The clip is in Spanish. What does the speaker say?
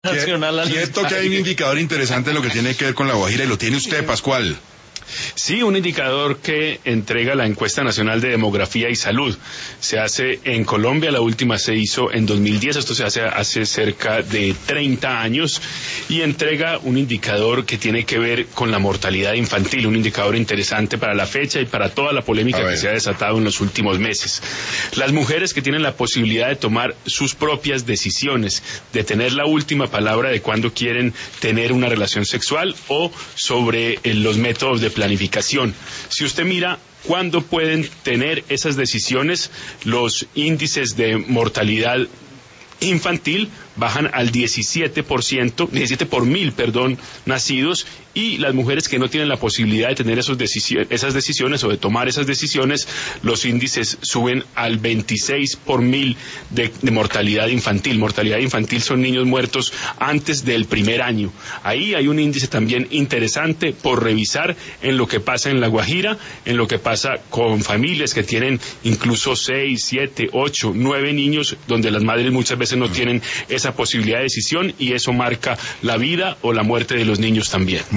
nacional. Cierto que hay un indicador interesante en lo que tiene que ver con La Guajira y lo tiene usted, Pascual. Sí, un indicador que entrega la Encuesta Nacional de Demografía y Salud. Se hace en Colombia, la última se hizo en 2010, esto se hace cerca de 30 años, y entrega un indicador que tiene que ver con la mortalidad infantil, un indicador interesante para la fecha y para toda la polémica que se ha desatado en los últimos meses. Las mujeres que tienen la posibilidad de tomar sus propias decisiones, de tener la última palabra de cuándo quieren tener una relación sexual o sobre los métodos de planificación. Si usted mira cuándo pueden tener esas decisiones, los índices de mortalidad infantil bajan al 17%, 17 por mil, nacidos, y las mujeres que no tienen la posibilidad de tener esas decisiones o de tomar esas decisiones, los índices suben al 26 por mil de mortalidad infantil. Mortalidad infantil son niños muertos antes del primer año. Ahí hay un índice también interesante por revisar en lo que pasa en La Guajira, en lo que pasa con familias que tienen incluso 6, 7, 8, 9 niños, donde las madres muchas veces no tienen esa posibilidad de decisión, y eso marca la vida o la muerte de los niños también.